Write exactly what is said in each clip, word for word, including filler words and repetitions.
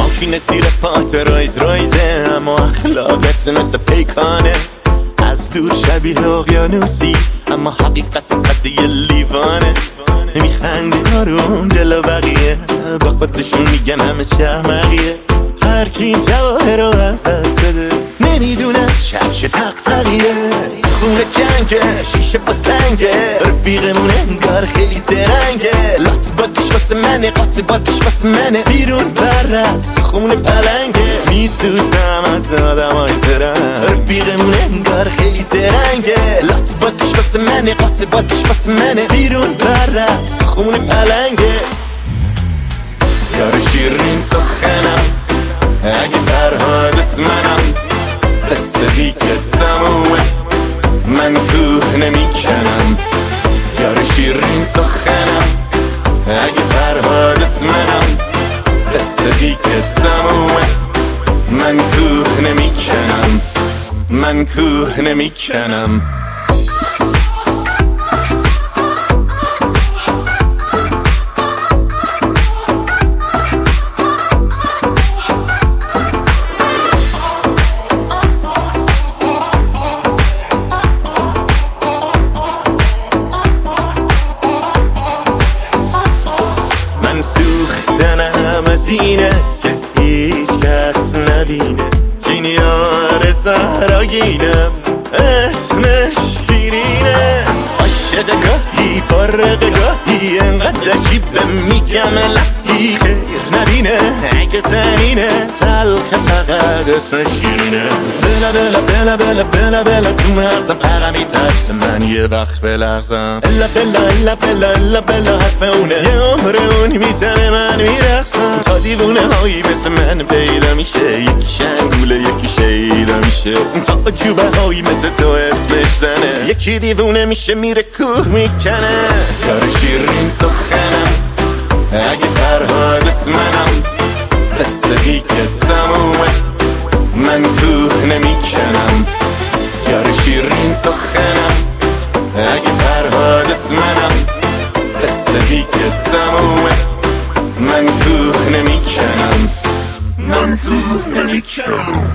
ماشین زیر پات رایز رایزه، اما اخلاقت مثل پیکانه. از دور شبیه اقیانوسی، اما حقیقت قد یه لیوانه. میخنده آروم جلو بقیه، با خودشون میگن همه چه احمقیه. هر کی جواهر رو از دست بده نمیدونه شب چه تقتقیه. خونه جنگه، شیشه با سنگه، رفیقمونه انگار خیلی زرنگه. لات بازیش واسه منه، قاط بازیش واسه منه. بیرون برست خونه پلنگه، میسوزم از آدمای زرنگ. رفیقمونه انگار خیلی زرنگه. لات بازیش واسه منه، قاط بازیش واسه منه. بیرون برست خونه پلنگه. یار شیرین سخنم، اگه فرهادت منم، قصه دیگه تمومه، من کوه نمیکنم. یار شیرین سخنم، اگه فرهادت منم، قصه دیگه تمومه، من کوه نمیکنم، من کوه نمیکنم. سوختنم از اینه که هیچ کس نبینه. این یار زهراگینم، اسمش شیرینه. عاشق گاهی فارغ گاهی، انقدر عجیبه میگم الهی خیر نبینه. اگه زنینه تلخ فقط اسمش شیرینه. بلا بلا بلا بلا بلا بلا تو مغزم قرم میترس من یه وقت بلغزم. الا بلا الا بلا الا بلا حرف اونه، یه عمر اونی میزنه من میرقصم. تا دیوونه هایی مثل من پیدا میشه، یکی شنگوله یکی شیدا میشه. تا عجوبه هایی مثل تو اسمش زنه، یکی دیوونه میشه میره کوه میکنه. یار شیرین سخنم، اگه فرهادت منم، قصه دیگه تمومه، من کوه نمیکنم. یار شیرین سخنم، اگه فرهادت منم، قصه دیگه تمومه، من کوه نمیکنم، من کوه نمیکنم.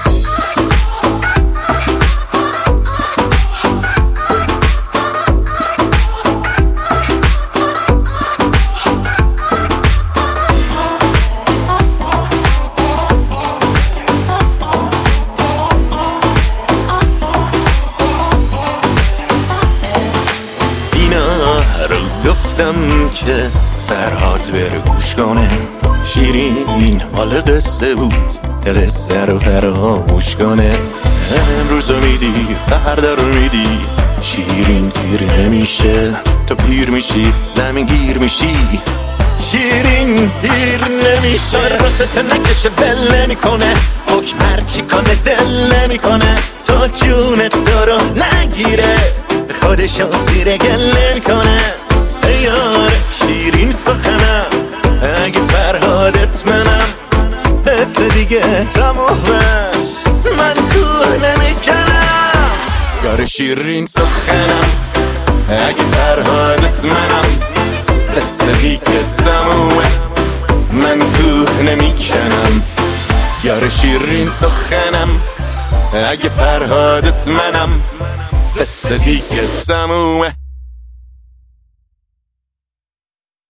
گفتم که فرهاد بره گوش کنه، شیرین مال قصه بود، قصه رو فراموش کنه. امروز رو میدی فردا رو میدی، شیرین سیر نمیشه. تو پیر میشی زمین گیر میشی، شیرین پیر نمیشه. راست نکشه بل نمیکنه، حکم هرچی کنه دل نمیکنه. تو جون تو رو نگیره، خودشو زیر گل نمیکنه. یار شیرین سخنم، اگه فرهادت منم، قصه دیگه تمومه، من کوه نمیکنم. یار شیرین سخنم، اگه فرهادت منم، قصه دیگه تمومه، من کوه نمیکنم. یار شیرین سخنم، اگه فرهادت منم، قصه دیگه تمومه،